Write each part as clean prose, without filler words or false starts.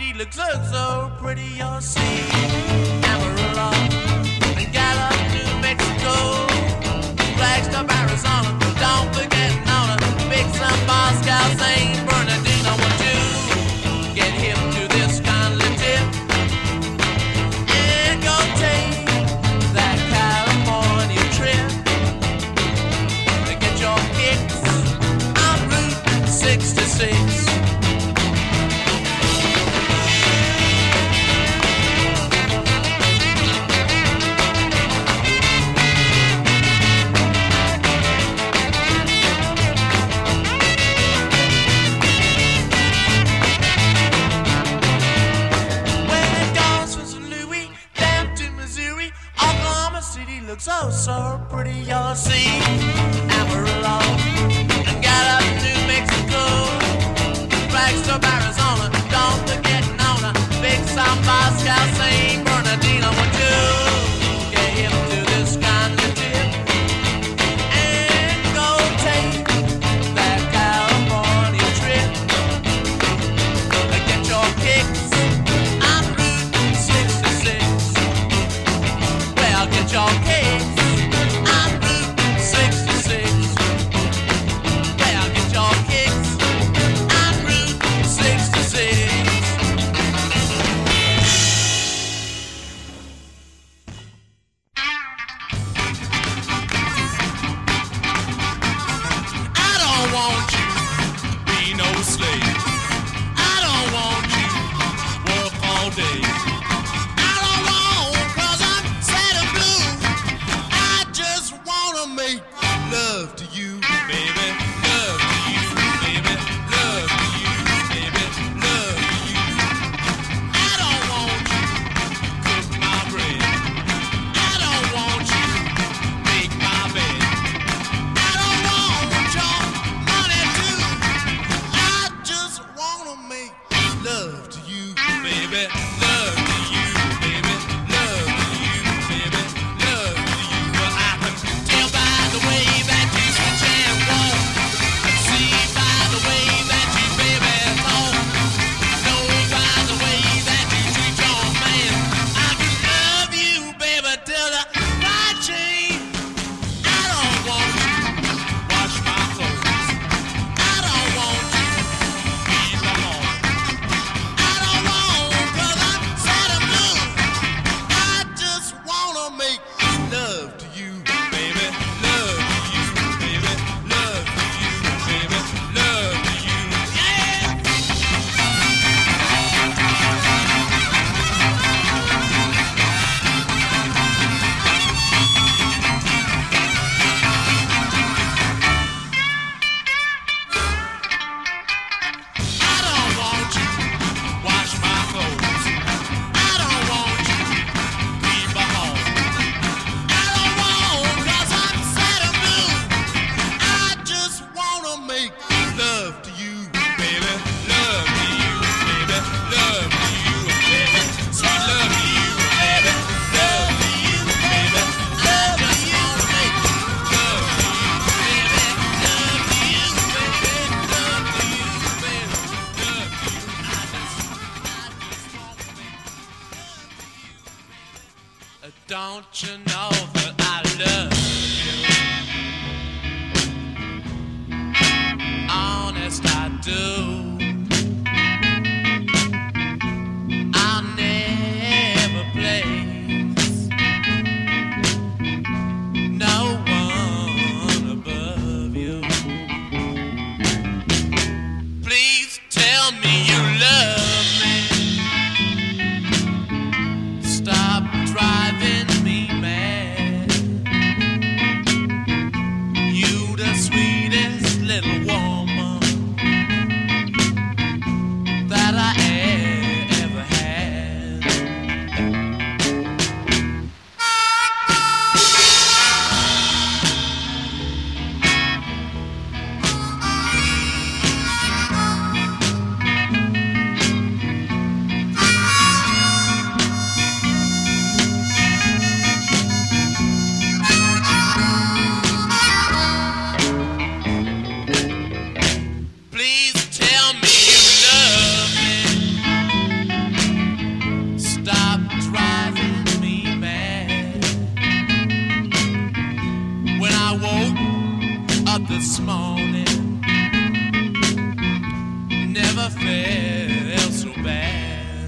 city looks so pretty, you'll see Amarillo and Gallup, New Mexico, Flagstaff, Arizona. Don't forget Nona, Big Sun, Moscow, St. Bernardino. Won't you get hip to this kind of tip and go take that California trip to get your kicks on Route 66. Looks so pretty, you'll see Amarillo and Gallup, New Mexico, Flagstaff, Arizona. Don't forget Nona, Big South, Moscow, St. Bernardino. Won't you get hip to this kind of tip and go take that California trip and get your kicks on Route 66. Well, get your kicks. Don't you know that I love you? Honest, I do. I'll never place no one above you. Please tell me you love me. Stop driving me mad. You the sweetest little woman this morning. Never felt so bad.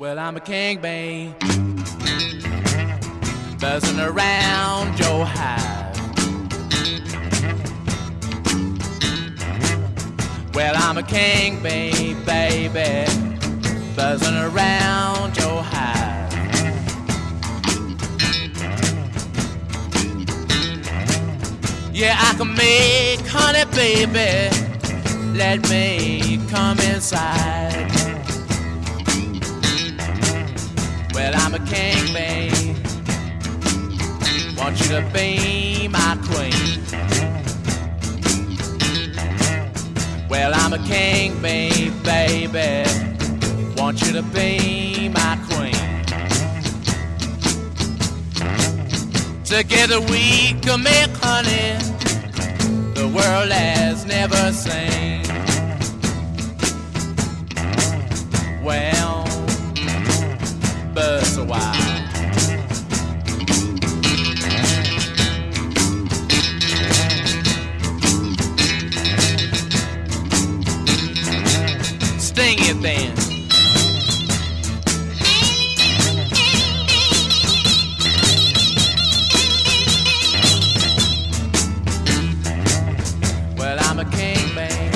Well, I'm a king, babe, buzzing around your hive. Well, I'm a king, babe, baby, buzzing around your hive. Yeah, I can make honey, baby, let me come inside. Well, I'm a king, babe, want you to be my queen. Well, I'm a king, babe, baby, want you to be my queen. Together we can make honey the world has never seen. Well, buzz a while. Sting it then. Well, I'm a king, babe,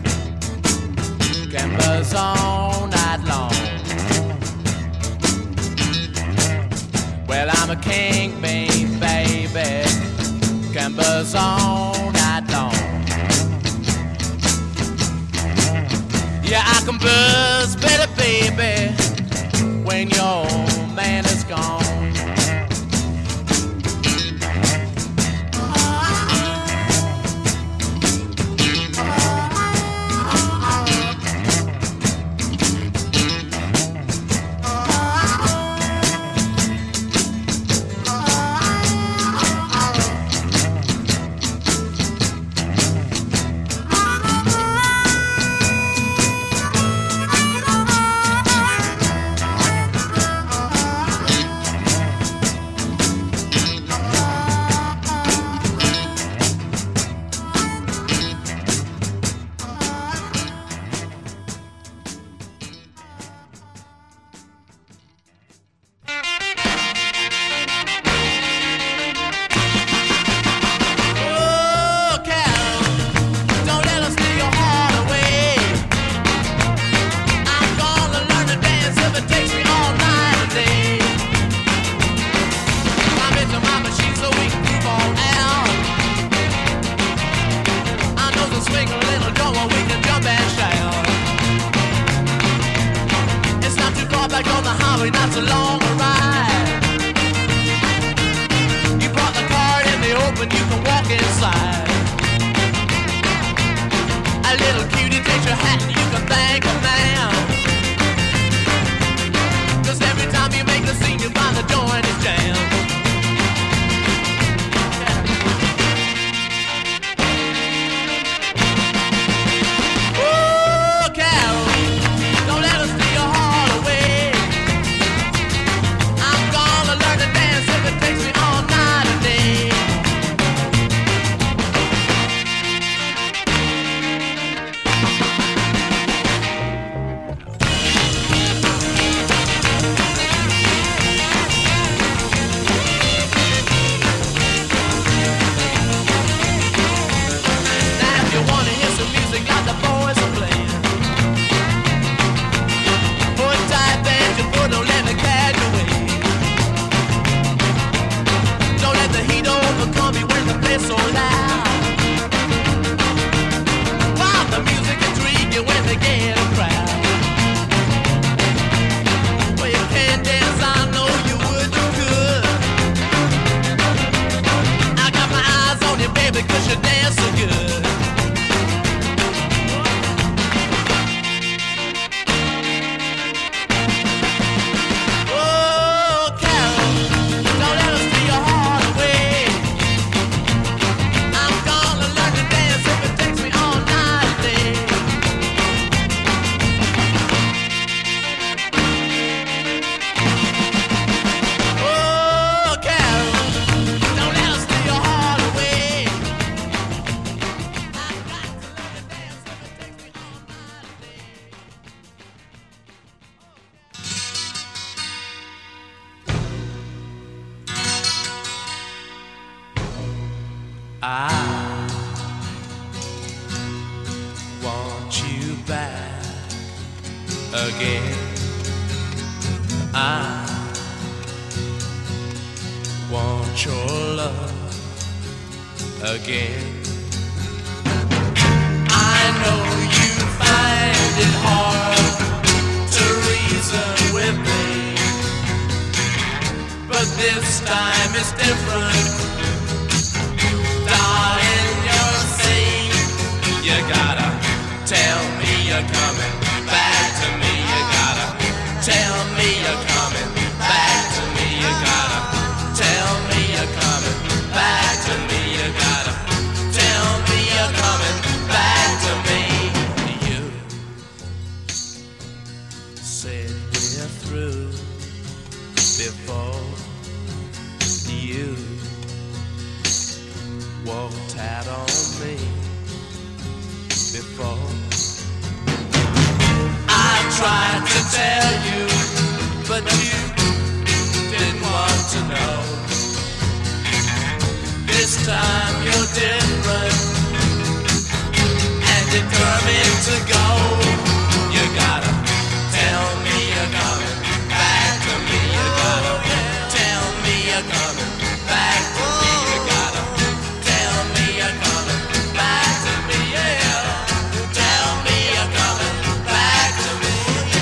can buzz all night long. Well, I'm a king, babe, baby, can buzz all night long. Yeah, I can buzz better, baby, when your man is gone. Not so long a ride. You brought the card in the open, you can walk inside. A little cutie takes your hat and you can thank a man. 'Cause every time you make a scene, you find the joint is jammed. again. I want your love again. I know you find it hard to reason with me, but this time it's different. Darling, you're saying you gotta tell me you're coming back to me. You gotta tell me you're coming back to me. You gotta tell me you're coming back to me. You gotta tell me you're coming back to me. You said we're through before you walked out on me. Before I tried to tell you, but you didn't want to know. This time you're different and determined to go. You gotta tell me you're coming back to me. You gotta tell me you're coming back to me. You gotta tell me you're coming back to me. Yeah, tell me you're coming back to me.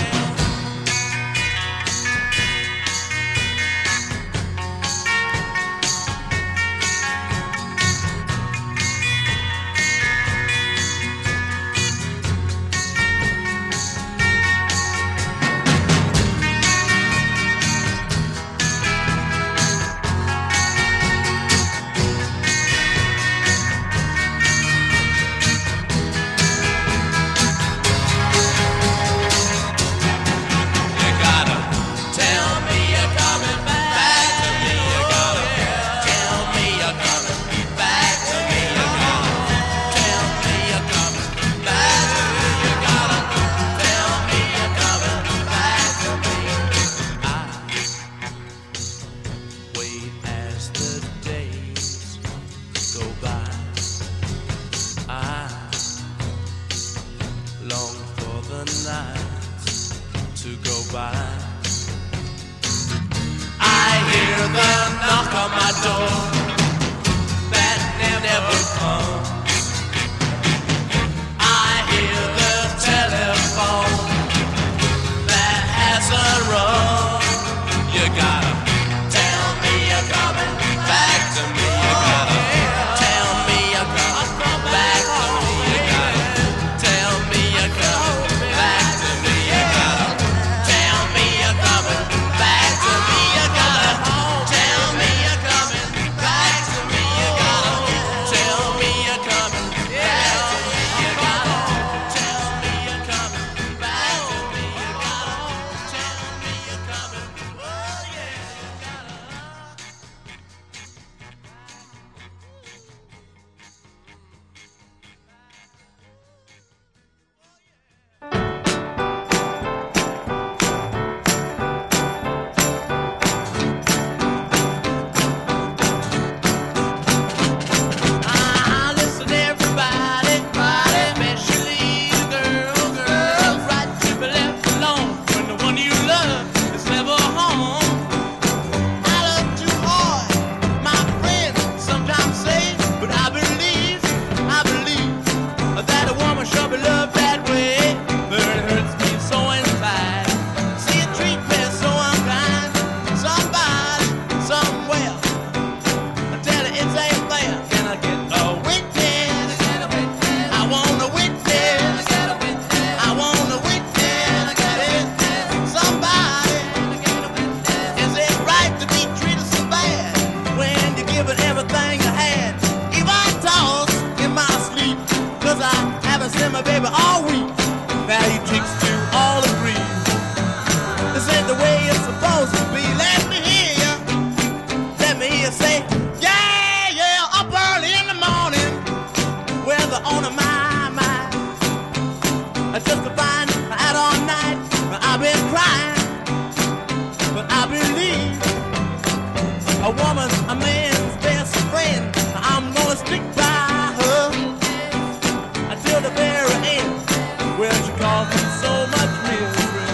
A woman, a man's best friend. I'm gonna stick by her until the very end. Well, she caused me so much misery.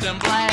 and black.